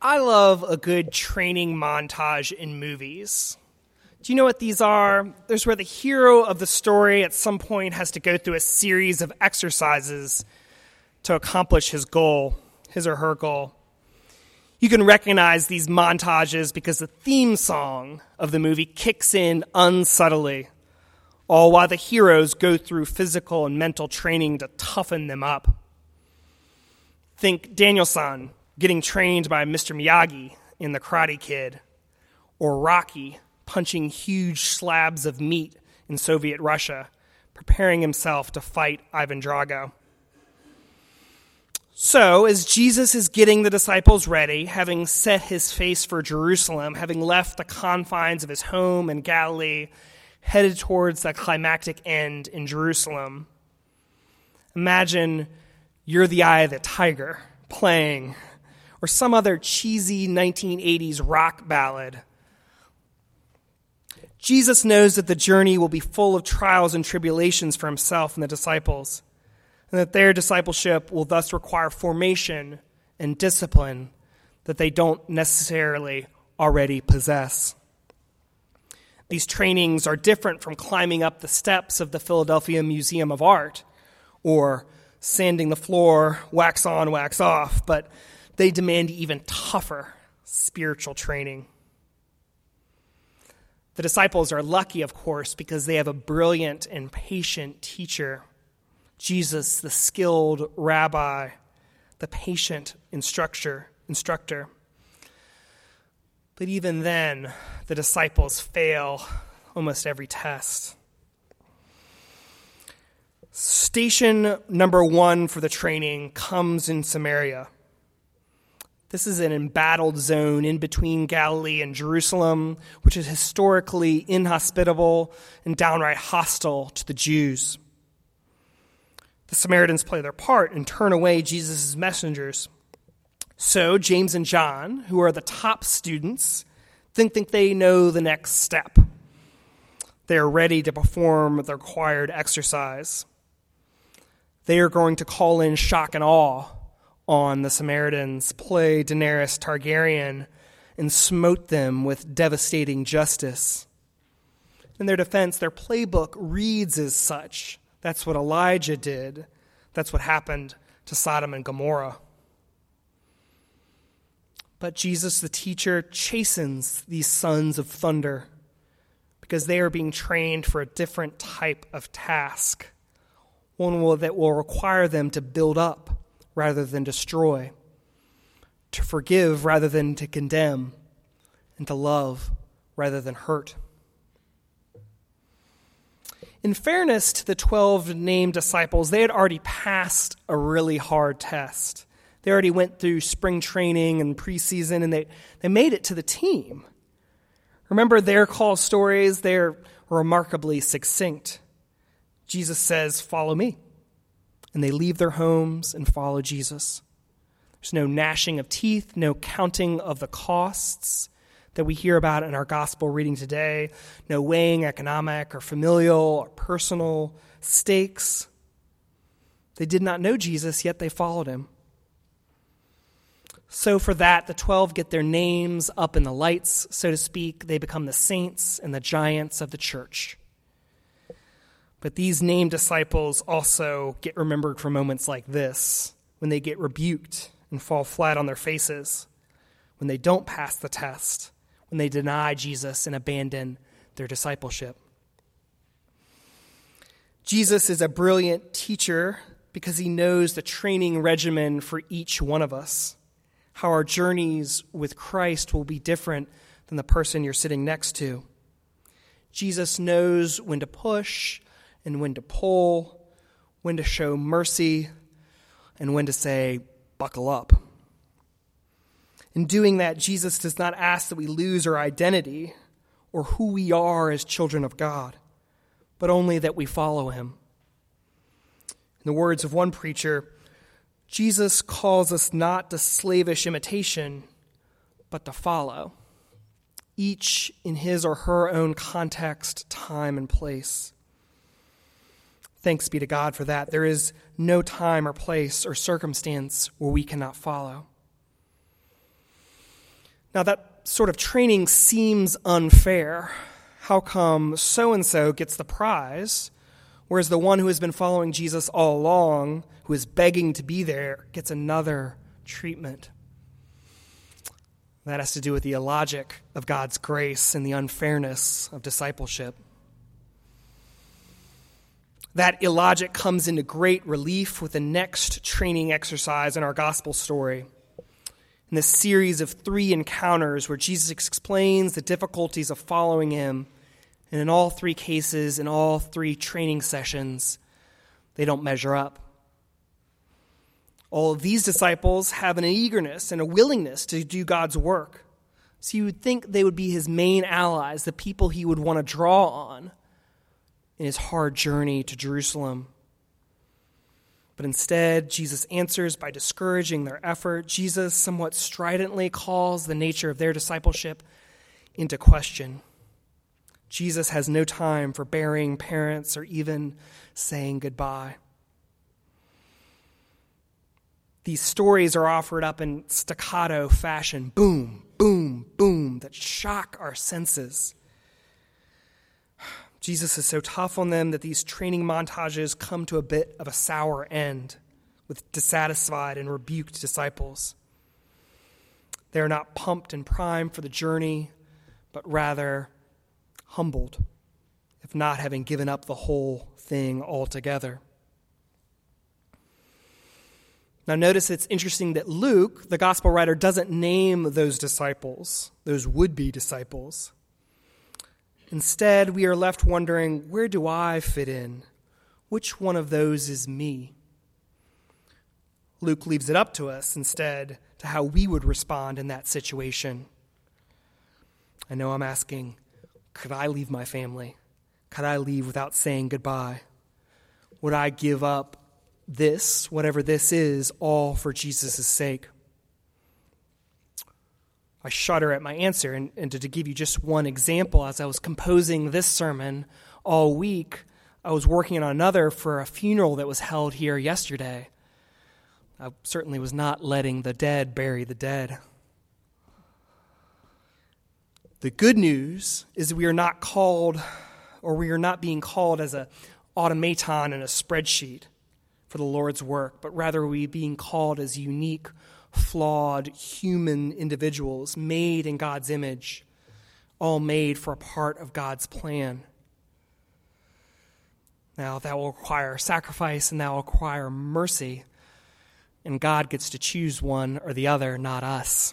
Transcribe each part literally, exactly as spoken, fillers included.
I love a good training montage in movies. Do you know what these are? There's where the hero of the story at some point has to go through a series of exercises to accomplish his goal, his or her goal. You can recognize these montages because the theme song of the movie kicks in unsubtly, all while the heroes go through physical and mental training to toughen them up. Think Daniel-san getting trained by Mister Miyagi in The Karate Kid, or Rocky punching huge slabs of meat in Soviet Russia, preparing himself to fight Ivan Drago. So, as Jesus is getting the disciples ready, having set his face for Jerusalem, having left the confines of his home in Galilee, headed towards the climactic end in Jerusalem, imagine You're the Eye of the Tiger playing, or some other cheesy nineteen eighties rock ballad. Jesus knows that the journey will be full of trials and tribulations for himself and the disciples, and that their discipleship will thus require formation and discipline that they don't necessarily already possess. These trainings are different from climbing up the steps of the Philadelphia Museum of Art or sanding the floor, wax on, wax off, but they demand even tougher spiritual training. The disciples are lucky, of course, because they have a brilliant and patient teacher, Jesus, the skilled rabbi, the patient instructor, instructor. But even then, the disciples fail almost every test. Station number one for the training comes in Samaria. This is an embattled zone in between Galilee and Jerusalem, which is historically inhospitable and downright hostile to the Jews. The Samaritans play their part and turn away Jesus' messengers. So James and John, who are the top students, think, think they know the next step. They are ready to perform the required exercise. They are going to call in shock and awe on the Samaritans, play Daenerys Targaryen, and smote them with devastating justice. In their defense, their playbook reads as such. That's what Elijah did. That's what happened to Sodom and Gomorrah. But Jesus, the teacher, chastens these sons of thunder because they are being trained for a different type of task, one will, that will require them to build up rather than destroy, to forgive rather than to condemn, and to love rather than hurt. In fairness to the twelve named disciples, they had already passed a really hard test. They already went through spring training and preseason, and they, they made it to the team. Remember their call stories? They're remarkably succinct. Jesus says, "Follow me." And they leave their homes and follow Jesus. There's no gnashing of teeth, no counting of the costs that we hear about in our gospel reading today, no weighing economic or familial or personal stakes. They did not know Jesus, yet they followed him. So for that, the twelve get their names up in the lights, so to speak. They become the saints and the giants of the church. But these named disciples also get remembered for moments like this, when they get rebuked and fall flat on their faces, when they don't pass the test, when they deny Jesus and abandon their discipleship. Jesus is a brilliant teacher because he knows the training regimen for each one of us, how our journeys with Christ will be different than the person you're sitting next to. Jesus knows when to push and when to pull, when to show mercy, and when to say, buckle up. In doing that, Jesus does not ask that we lose our identity or who we are as children of God, but only that we follow him. In the words of one preacher, Jesus calls us not to slavish imitation, but to follow, each in his or her own context, time, and place. Thanks be to God for that. There is no time or place or circumstance where we cannot follow. Now, that sort of training seems unfair. How come so-and-so gets the prize, whereas the one who has been following Jesus all along, who is begging to be there, gets another treatment? That has to do with the illogic of God's grace and the unfairness of discipleship. That illogic comes into great relief with the next training exercise in our gospel story. In this series of three encounters where Jesus explains the difficulties of following him, and in all three cases, in all three training sessions, they don't measure up. All of these disciples have an eagerness and a willingness to do God's work. So you would think they would be his main allies, the people he would want to draw on in his hard journey to Jerusalem. But instead, Jesus answers by discouraging their effort. Jesus somewhat stridently calls the nature of their discipleship into question. Jesus has no time for burying parents or even saying goodbye. These stories are offered up in staccato fashion, boom, boom, boom, that shock our senses. Jesus is so tough on them that these training montages come to a bit of a sour end with dissatisfied and rebuked disciples. They are not pumped and primed for the journey, but rather humbled, if not having given up the whole thing altogether. Now notice it's interesting that Luke, the gospel writer, doesn't name those disciples, those would-be disciples. Instead, we are left wondering, where do I fit in? Which one of those is me? Luke leaves it up to us instead to how we would respond in that situation. I know I'm asking, could I leave my family? Could I leave without saying goodbye? Would I give up this, whatever this is, all for Jesus' sake? I shudder at my answer, and, and to, to give you just one example, as I was composing this sermon all week, I was working on another for a funeral that was held here yesterday. I certainly was not letting the dead bury the dead. The good news is we are not called, or we are not being called as an automaton in a spreadsheet for the Lord's work, but rather we being called as unique, flawed human individuals made in God's image, all made for a part of God's plan. Now, that will require sacrifice and that will require mercy, and God gets to choose one or the other, not us.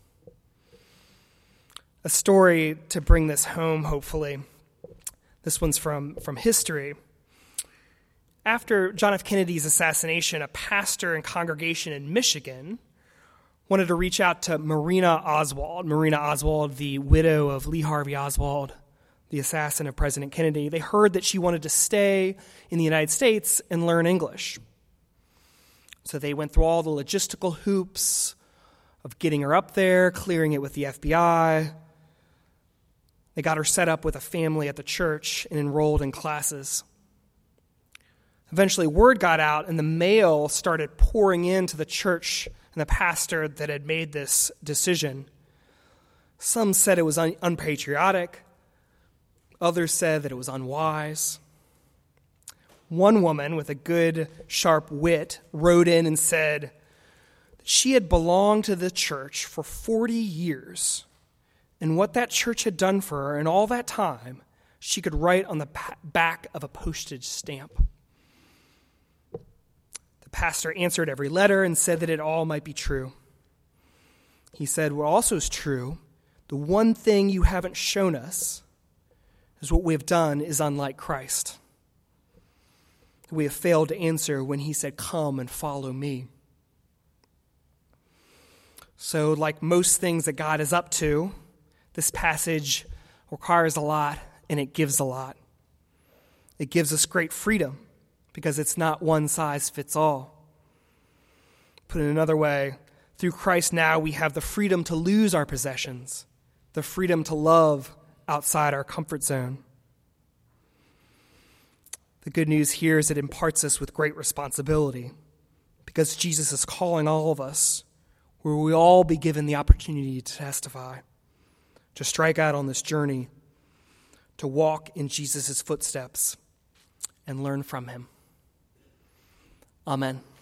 A story to bring this home, hopefully. This one's from, from history. After John F. Kennedy's assassination, a pastor and congregation in Michigan wanted to reach out to Marina Oswald. Marina Oswald, the widow of Lee Harvey Oswald, the assassin of President Kennedy. They heard that she wanted to stay in the United States and learn English. So they went through all the logistical hoops of getting her up there, clearing it with the F B I. They got her set up with a family at the church and enrolled in classes. Eventually, word got out, and the mail started pouring into the church and the pastor that had made this decision. Some said it was un- unpatriotic. Others said that it was unwise. One woman with a good, sharp wit wrote in and said that she had belonged to the church for forty years, and what that church had done for her in all that time, she could write on the back of a postage stamp. The pastor answered every letter and said that it all might be true. He said, what also is true, the one thing you haven't shown us is what we have done is unlike Christ. We have failed to answer when he said, come and follow me. So like most things that God is up to, this passage requires a lot, and it gives a lot. It gives us great freedom because it's not one size fits all. Put in another way, through Christ now we have the freedom to lose our possessions, the freedom to love outside our comfort zone. The good news here is it imparts us with great responsibility because Jesus is calling all of us. where we all be given the opportunity to testify, to strike out on this journey, to walk in Jesus' footsteps and learn from him. Amen.